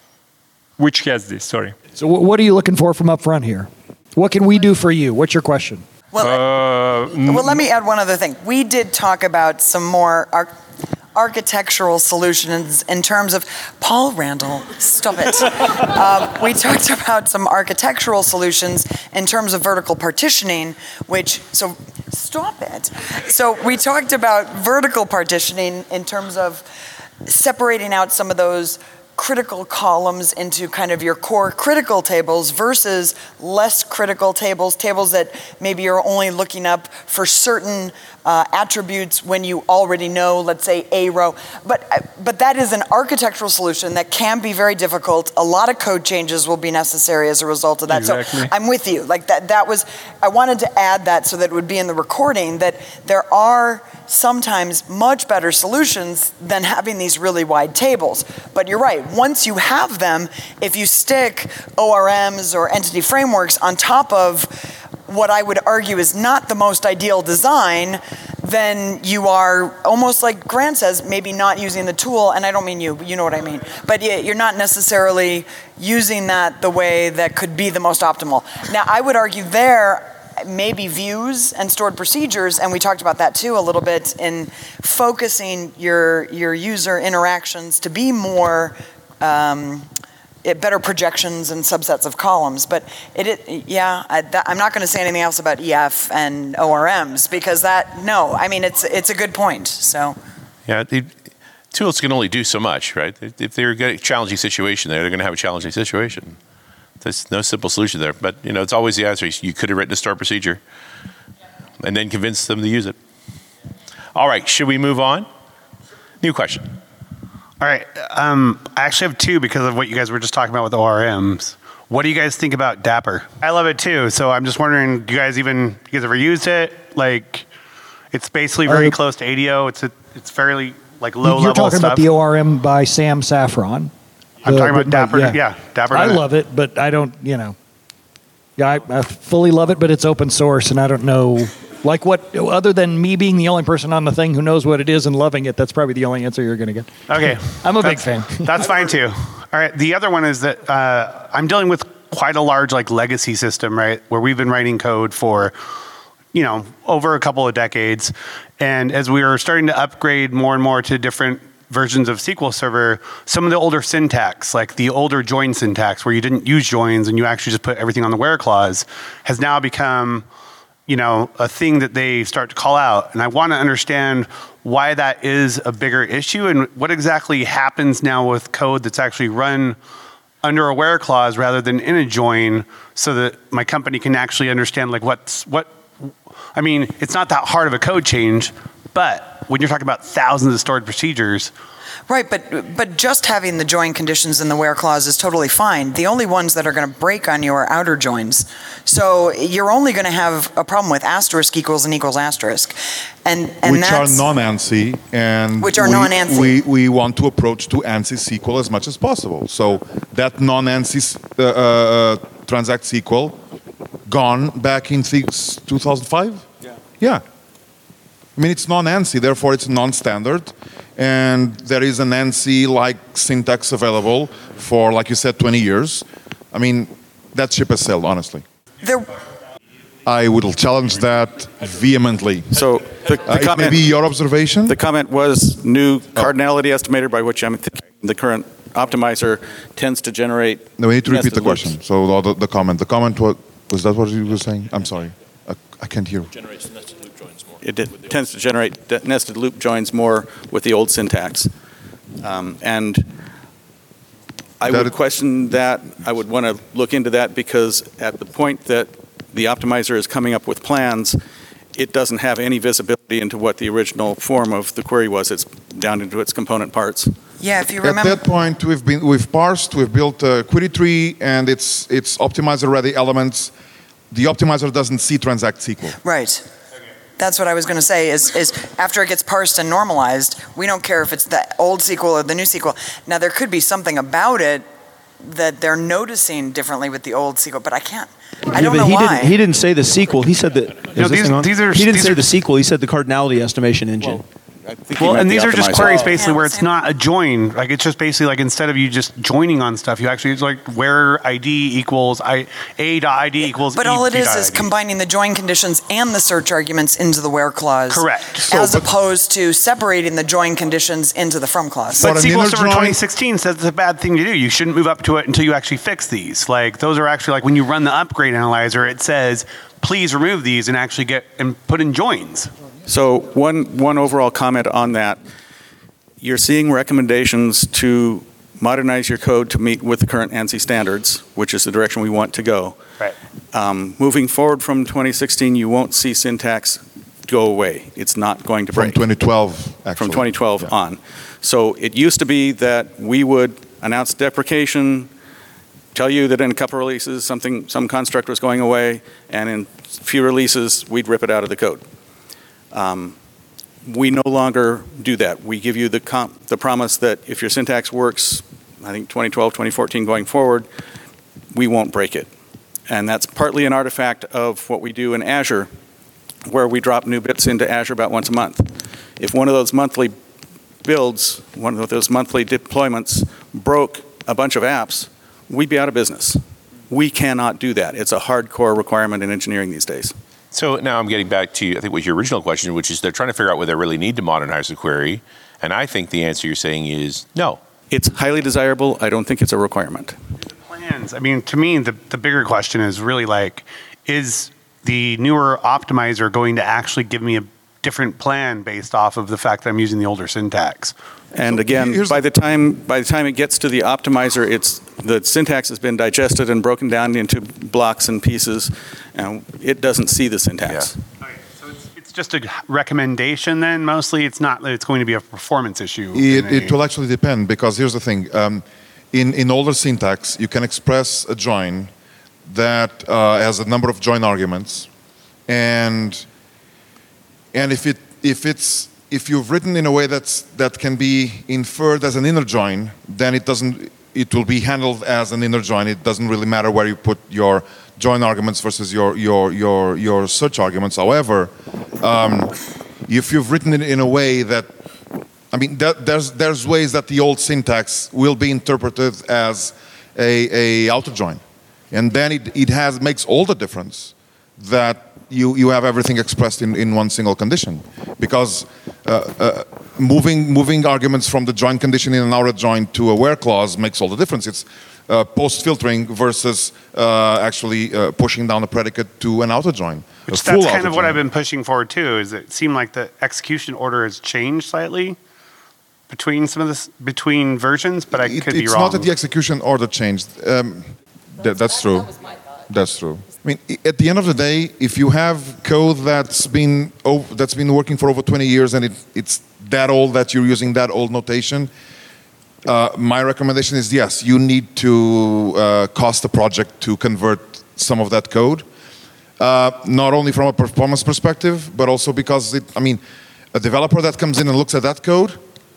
Which has this? Sorry. So, w- what are you looking for from up front here? What can we do for you? What's your question? Well, uh, well, let me add one other thing. We did talk about some more ar- architectural solutions in terms of Paul Randall. Stop it. um, we talked about some architectural solutions in terms of vertical partitioning, which so stop it. So we talked about vertical partitioning in terms of separating out some of those critical columns into kind of your core critical tables versus less critical tables, tables that maybe you're only looking up for certain uh, attributes when you already know, let's say, a row. But, but that is an architectural solution that can be very difficult. A lot of code changes will be necessary as a result of that. Exactly. So I'm with you. Like that, that was, I wanted to add that so that it would be in the recording that there are sometimes much better solutions than having these really wide tables. But you're right, once you have them, if you stick O R Ms or entity frameworks on top of what I would argue is not the most ideal design, then you are almost like Grant says, maybe not using the tool, and I don't mean you, you know what I mean, but you're not necessarily using that the way that could be the most optimal. Now, I would argue there, maybe views and stored procedures, and we talked about that too a little bit in focusing your your user interactions to be more um, it, better projections and subsets of columns. But it, it yeah, I, that, I'm not going to say anything else about E F and O R Ms because that no, I mean it's it's a good point. So yeah. The, tools can only do so much, right? If they're getting a challenging situation there, they're going to have a challenging situation. There's no simple solution there, but you know it's always the answer. You could have written a stored procedure, and then convince them to use it. All right, should we move on? New question. All right, um, I actually have two because of what you guys were just talking about with O R Ms. What do you guys think about Dapper? I love it too. So I'm just wondering, do you guys even you guys ever used it? Like, it's basically very uh, close to A D O. It's a, it's fairly like low You're level talking stuff. about the O R M by Sam Saffron. I'm The- talking about but- Dapper. yeah. Yeah, Dapper. I dot net. love it, but I don't, you know. Yeah, I, I fully love it, but it's open source, and I don't know. Like what, other than me being the only person on the thing who knows what it is and loving it, that's probably the only answer you're going to get. Okay. I'm a big That's- fan. That's fine too. All right. The other one is that uh, I'm dealing with quite a large like legacy system, right? Where we've been writing code for, you know, over a couple of decades. And as we were starting to upgrade more and more to different versions of S Q L Server, some of the older syntax, like the older join syntax where you didn't use joins and you actually just put everything on the where clause, has now become, you know, a thing that they start to call out. And I want to understand why that is a bigger issue and what exactly happens now with code that's actually run under a where clause rather than in a join, so that my company can actually understand like what's what. I mean, it's not that hard of a code change, but when you're talking about thousands of stored procedures. Right, but but just having the join conditions in the where clause is totally fine. The only ones that are going to break on you are outer joins. So you're only going to have a problem with asterisk equals and equals asterisk. And, and which are that's, non-ANSI, and Which are we, non-ANSI. We, we want to approach to ANSI S Q L as much as possible. So that non-ANSI uh, uh, transact S Q L gone back in two thousand five? Yeah. Yeah. I mean, it's non-ANSI, therefore it's non-standard, and there is an ANSI-like syntax available for, like you said, twenty years. I mean, that ship has sailed, honestly. There, I would challenge that vehemently. So the, Uh, the it comment, may be your observation. the comment was new cardinality estimator, by which I'm thinking the current optimizer tends to generate. No, we need to repeat nested the question. loops. So the, the comment, the comment was, was that what you were saying? I'm sorry, I, I can't hear. Generates nested loop joins more. it d- tends to generate d- nested loop joins more with the old syntax. Um, and I That would it- question that. I would want to look into that because at the point that the optimizer is coming up with plans, it doesn't have any visibility into what the original form of the query was. It's down into its component parts. Yeah, if you At remember. that point, we've been we've parsed, we've built a query tree, and it's it's optimizer-ready elements. The optimizer doesn't see transact S Q L. Right. That's what I was going to say is, is after it gets parsed and normalized, we don't care if it's the old S Q L or the new S Q L. Now, there could be something about it that they're noticing differently with the old S Q L, but I can't. I Yeah, don't but know he why. Didn't, he didn't say the S Q L. He said that. is No, this these- thing on? these are- He didn't these say are- the S Q L. He said the cardinality estimation engine. Well, and these are just queries basically where it's not a join. Like it's just basically like instead of you just joining on stuff, you actually it's like where I D equals I A dot I D equals. But E all it P is dot is I D. combining the join conditions and the search arguments into the where clause. Correct. So, as but- opposed to separating the join conditions into the from clause. But S Q L Server twenty sixteen says it's a bad thing to do. You shouldn't move up to it until you actually fix these. Like those are actually like when you run the upgrade analyzer, it says please remove these and actually get and put in joins. So one one overall comment on that. You're seeing recommendations to modernize your code to meet with the current ANSI standards, which is the direction we want to go. Right. Um, moving forward from twenty sixteen, you won't see syntax go away. It's not going to From break. twenty twelve, actually. From twenty twelve on. So it used to be that we would announce deprecation, tell you that in a couple releases something, some construct was going away, and in a few releases we'd rip it out of the code. Um, we no longer do that. We give you the comp, the promise that if your syntax works, I think twenty twelve, twenty fourteen going forward, we won't break it. And that's partly an artifact of what we do in Azure, where we drop new bits into Azure about once a month. If one of those monthly builds, one of those monthly deployments broke a bunch of apps, we'd be out of business. We cannot do that. It's a hardcore requirement in engineering these days. So now I'm getting back to, I think, was your original question, which is they're trying to figure out whether they really need to modernize the query. And I think the answer you're saying is no. It's highly desirable. I don't think it's a requirement. Plans. I mean, to me, the, the bigger question is really like, is the newer optimizer going to actually give me a different plan based off of the fact that I'm using the older syntax? And again, by the time by the time it gets to the optimizer, it's the syntax has been digested and broken down into blocks and pieces, and it doesn't see the syntax. Okay, so it's, it's just a recommendation then, mostly? It's not that it's going to be a performance issue? It, in a- it will actually depend, because here's the thing. Um, in, in older syntax, you can express a join that uh, has a number of join arguments, and and if it if it's if you've written in a way that's that can be inferred as an inner join, then it doesn't it will be handled as an inner join. It doesn't really matter where you put your join arguments versus your your your your search arguments. However, um, if you've written it in a way that I mean, there, there's there's ways that the old syntax will be interpreted as a, a outer join, and then it, it has makes all the difference that you you have everything expressed in, in one single condition, because uh, uh, moving moving arguments from the join condition in an outer join to a where clause makes all the difference. It's uh, post filtering versus uh, actually uh, pushing down a predicate to an outer join. Which a full that's kind outer of what join. I've been pushing for too, is it seemed like the execution order has changed slightly between some of this, between versions, but I It- could be it's wrong. not that the execution order changed. Um, that, that's true. That's true. I mean, i- at the end of the day, if you have code that's been oh, that's been working for over twenty years and it, it's that old that you're using that old notation, uh, my recommendation is yes, you need to uh, cost a project to convert some of that code. Uh, not only from a performance perspective, but also because it, I mean, a developer that comes in and looks at that code,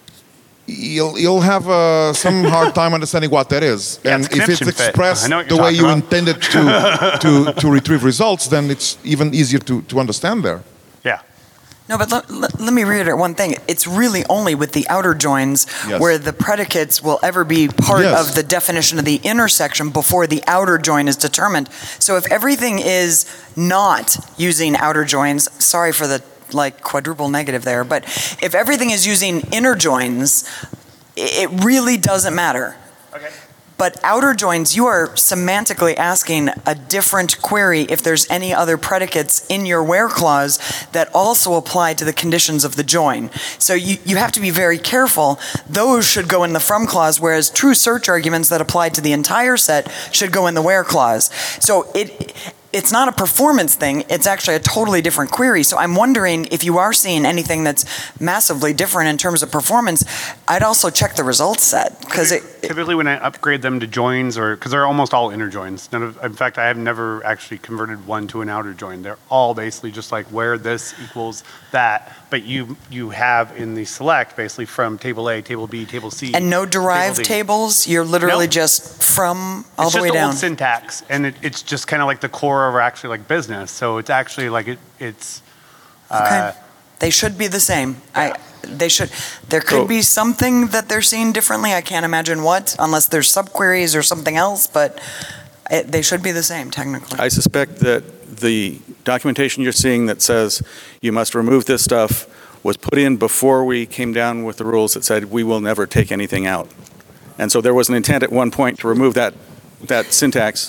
you'll you'll have uh, some hard time understanding what that is. Yeah, and it's if it's connection fit. expressed I know what the you're way you talking intended to, to to retrieve results, then it's even easier to, to understand there. Yeah. No, but let, let, let me reiterate one thing. It's really only with the outer joins Yes. where the predicates will ever be part Yes. of the definition of the intersection before the outer join is determined. So if everything is not using outer joins, sorry for the like quadruple negative there, but if everything is using inner joins, i- it really doesn't matter. Okay. But outer joins, you are semantically asking a different query if there's any other predicates in your where clause that also apply to the conditions of the join. So you, you have to be very careful. Those should go in the from clause, whereas true search arguments that apply to the entire set should go in the where clause. So it it's not a performance thing, it's actually a totally different query. So I'm wondering if you are seeing anything that's massively different in terms of performance, I'd also check the results set. Because it, Typically when I upgrade them to joins, or because they're almost all inner joins. None of, in fact, I have never actually converted one to an outer join. They're all basically just like where this equals that, but you you have in the select basically from table A, table B, table C. And no derived table tables, you're literally Nope. just from all it's the just way the down. old syntax, and it, it's just kind of like the core of actually like business. So it's actually like it, it's. Uh, Okay. They should be the same. I, they should. There could So- be something that they're seeing differently. I can't imagine what, unless there's subqueries or something else. But it, they should be the same technically. I suspect that the documentation you're seeing that says you must remove this stuff was put in before we came down with the rules that said we will never take anything out. And so there was an intent at one point to remove that, that syntax.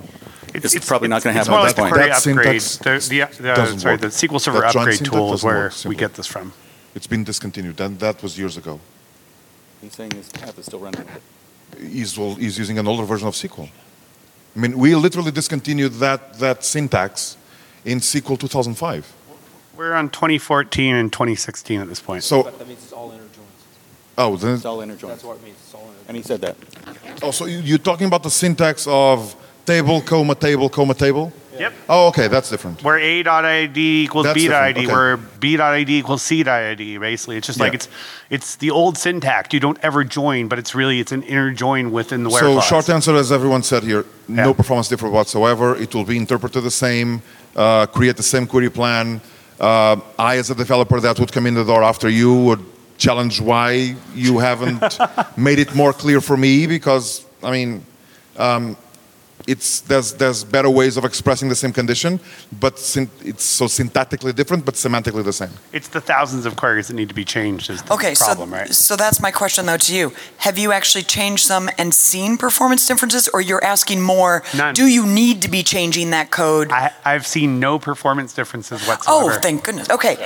It's, probably not going to It's happen more at like this the point. query That upgrade. syntax The, the, the, doesn't sorry, work. the S Q L Server That join upgrade syntax tool is doesn't where work, we simply. get this from. It's been discontinued. That, that was years ago. He's saying his app is still running. He's, well, he's using an older version of S Q L. I mean, we literally discontinued that, that syntax in S Q L two thousand five. We're on twenty fourteen and twenty sixteen at this point. So- that means it's all inner joins. Oh, then, It's all inner joins. That's what it means. It's all inner. And he said that. oh, so you- you're talking about the syntax of table, comma, table, comma, table? Yep. Oh, okay, that's different. Where A dot I D equals That's B dot I D, different, okay. where B dot I D equals C dot I D, basically. It's just like Yeah. it's it's the old syntax. You don't ever join, but it's really it's an inner join within the where So clause. short answer, as everyone said here, no Yeah. performance difference whatsoever. It will be interpreted the same, uh, create the same query plan. Uh, I, as a developer that would come in the door after you, would challenge why you haven't made it more clear for me, because, I mean, um, it's, there's, there's better ways of expressing the same condition, but syn- it's so syntactically different, but semantically the same. It's the thousands of queries that need to be changed is the Okay, problem, so right? so that's my question though to you. Have you actually changed some and seen performance differences, or you're asking more? None. Do you need to be changing that code? I, I've seen no performance differences whatsoever. Oh, thank goodness. Okay.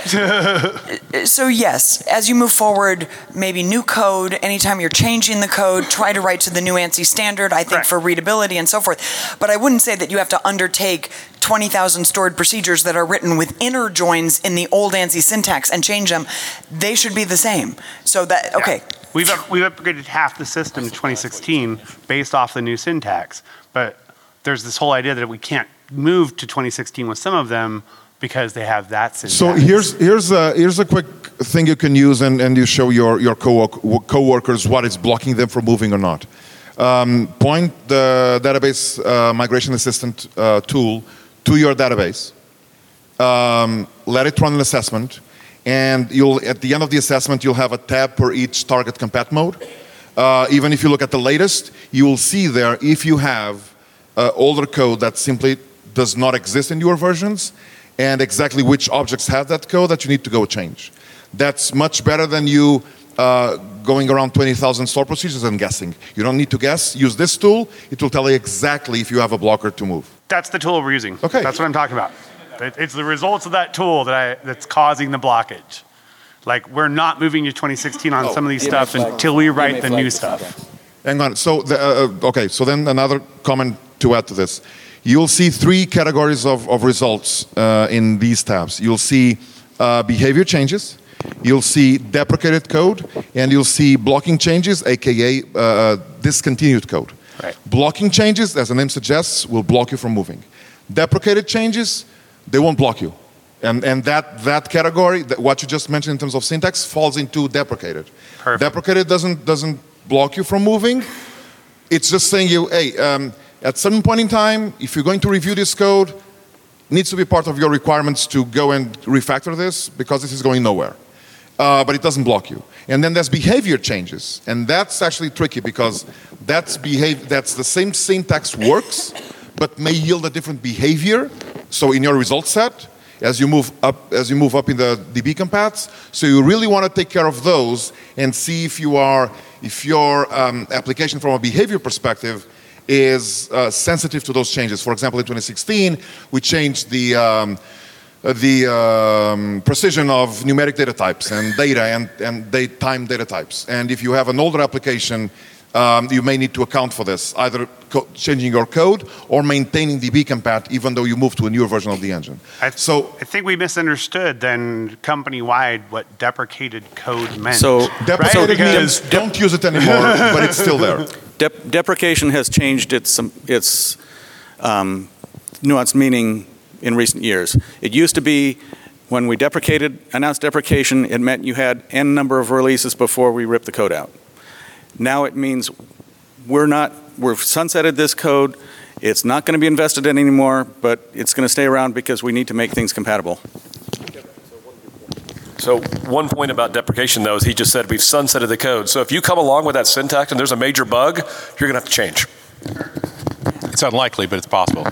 So yes, as you move forward, maybe new code, anytime you're changing the code, try to write to the new ANSI standard, I think Correct. for readability and so forth. But I wouldn't say that you have to undertake twenty thousand stored procedures that are written with inner joins in the old ANSI syntax and change them. They should be the same. So that, okay. We've, up, we've upgraded half the system to twenty sixteen based off the new syntax. But there's this whole idea that we can't move to twenty sixteen with some of them because they have that syntax. So here's here's a here's a quick thing you can use, and, and you show your your co coworkers what is blocking them from moving or not. Um, point the database uh, migration assistant uh, tool to your database. Um, let it run an assessment, and you'll at the end of the assessment you'll have a tab for each target compat mode. Uh, even if you look at the latest, you will see there if you have uh, older code that simply does not exist in your versions, and exactly which objects have that code that you need to go change. That's much better than you uh, going around twenty thousand store procedures and guessing. You don't need to guess. Use this tool. It will tell you exactly if you have a blocker to move. That's the tool we're using. Okay. That's what I'm talking about. It- It's the results of that tool that I, that's causing the blockage. Like, we're not moving to twenty sixteen on Oh, some of these E M A stuff flag. until we write E M A the flag new is stuff. Hang on. So, the, uh, okay. So then another comment to add to this. You'll see three categories of, of results uh, in these tabs. You'll see uh, behavior changes, you'll see deprecated code, and you'll see blocking changes, aka uh, discontinued code. Right. Blocking changes, as the name suggests, will block you from moving. Deprecated changes, they won't block you. And, and that, that category, that what you just mentioned in terms of syntax, falls into deprecated. Perfect. Deprecated doesn't, doesn't block you from moving. It's just saying you, hey, um, at some point in time, if you're going to review this code, it needs to be part of your requirements to go and refactor this, because this is going nowhere. Uh, but it doesn't block you. And then there's behavior changes. And that's actually tricky, because that's, behave, that's the same syntax works, but may yield a different behavior. So in your result set, as you move up, as you move up in the D B compats, so you really want to take care of those and see if you are if your um, application from a behavior perspective is uh, sensitive to those changes. For example, in twenty sixteen, we changed the um, uh, the um, precision of numeric data types and data and, and date time data types. And if you have an older application, um, you may need to account for this, either co changing your code or maintaining D B compat, even though you move to a newer version of the engine. I, so I think we misunderstood then company-wide what deprecated code meant. So, deprecated right? means don't use it anymore, but it's still there. Dep deprecation has changed its, um, its um, nuanced meaning in recent years. It used to be when we deprecated, announced deprecation, it meant you had N number of releases before we ripped the code out. Now it means we're not, we've sunsetted this code, it's not going to be invested in anymore, but it's going to stay around because we need to make things compatible. So one point about deprecation, though, is he just said we've sunsetted the code. So if you come along with that syntax and there's a major bug, you're going to have to change. It's unlikely, but it's possible.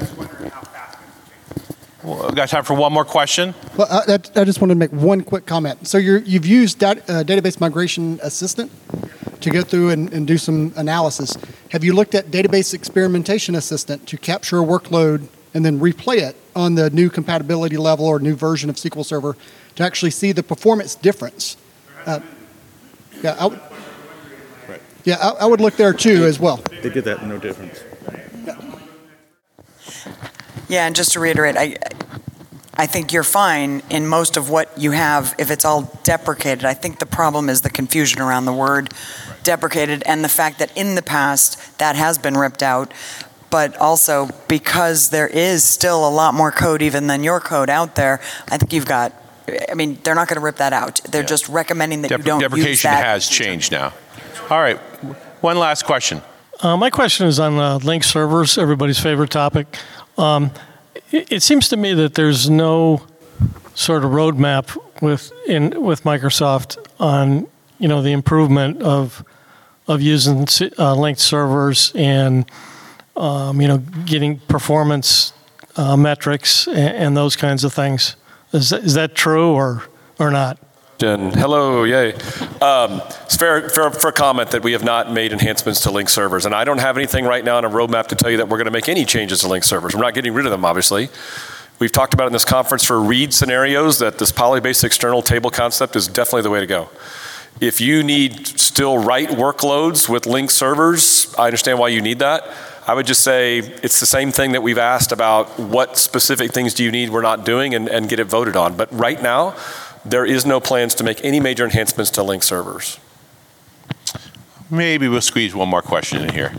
Well, we got time for one more question. Well, I, I just wanted to make one quick comment. So you're, you've used dat, uh, Database Migration Assistant to go through and, and do some analysis. Have you looked at Database Experimentation Assistant to capture a workload and then replay it on the new compatibility level or new version of S Q L Server to actually see the performance difference? Uh, yeah, I, right. yeah I, I would look there too as well. They did that, no difference. Yeah, and just to reiterate, I, I think you're fine in most of what you have if it's all deprecated. I think the problem is the confusion around the word deprecated and the fact that in the past that has been ripped out, but also because there is still a lot more code even than your code out there, I think you've got, I mean, they're not going to rip that out. They're yeah. just recommending that Dep you don't deprecation use that. has changed now. All right, one last question. Uh, my question is on uh, link servers, everybody's favorite topic. Um, it, it seems to me that there's no sort of roadmap with in with Microsoft on you know the improvement of of using uh, linked servers and um, you know getting performance uh, metrics and, and those kinds of things. Is that, is that true or or not? And hello, yay. Um, it's fair, fair for a comment that we have not made enhancements to link servers. And I don't have anything right now on a roadmap to tell you that we're going to make any changes to link servers. We're not getting rid of them, obviously. We've talked about in this conference for read scenarios that this poly-based external table concept is definitely the way to go. If you need still write workloads with link servers, I understand why you need that. I would just say it's the same thing that we've asked about what specific things do you need we're not doing and, and get it voted on. But right now, there is no plans to make any major enhancements to link servers. Maybe we'll squeeze one more question in here.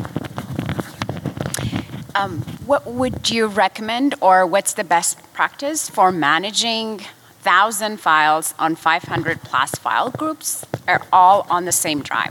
Um, what would you recommend, or what's the best practice for managing one thousand files on five hundred plus file groups are all on the same drive?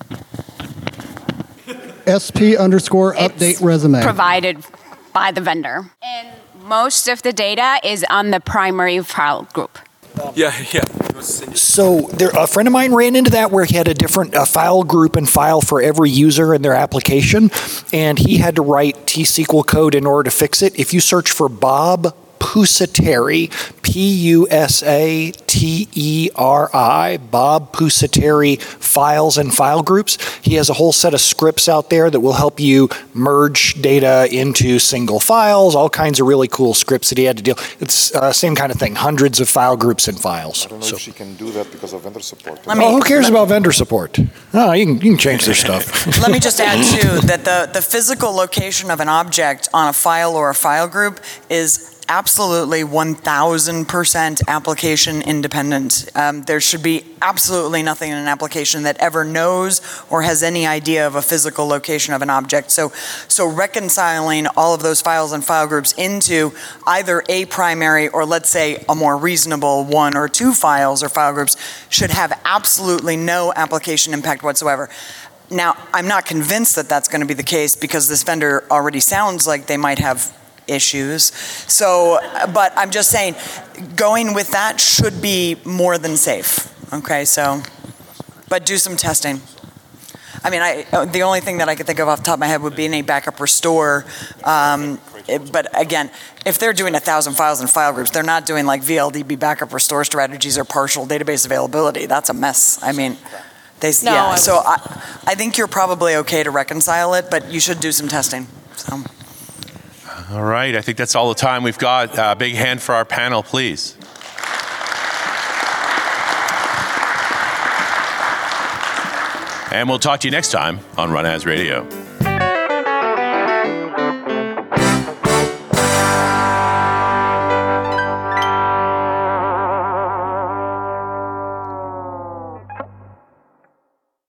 S P underscore update it's resume. Provided by the vendor. And most of the data is on the primary file group. Yeah, yeah. So there, a friend of mine ran into that where he had a different uh, file group and file for every user in their application, and he had to write T S Q L code in order to fix it. If you search for Bob Pusateri, P U S A T E R I, Bob Pusateri files and file groups. He has a whole set of scripts out there that will help you merge data into single files, all kinds of really cool scripts that he had to deal. It's uh, same kind of thing, hundreds of file groups and files. I don't know so. if she can do that because of vendor support. Let me, oh, who cares about vendor support? Oh, you can, you can change their stuff. Let me just add, too, that the, the physical location of an object on a file or a file group is absolutely one thousand percent application independent. Um, there should be absolutely nothing in an application that ever knows or has any idea of a physical location of an object. So, so reconciling all of those files and file groups into either a primary or let's say a more reasonable one or two files or file groups should have absolutely no application impact whatsoever. Now, I'm not convinced that that's going to be the case because this vendor already sounds like they might have issues. So, but I'm just saying, going with that should be more than safe. Okay, so, but do some testing. I mean, I the only thing that I could think of off the top of my head would be any backup restore. Um, it, but again, if they're doing a thousand files and file groups, they're not doing like V L D B backup restore strategies or partial database availability. That's a mess. I mean, They, No, yeah, I so I, I think you're probably okay to reconcile it, but you should do some testing. So. All right, I think that's all the time we've got. Uh, big hand for our panel, please. And we'll talk to you next time on Run As Radio.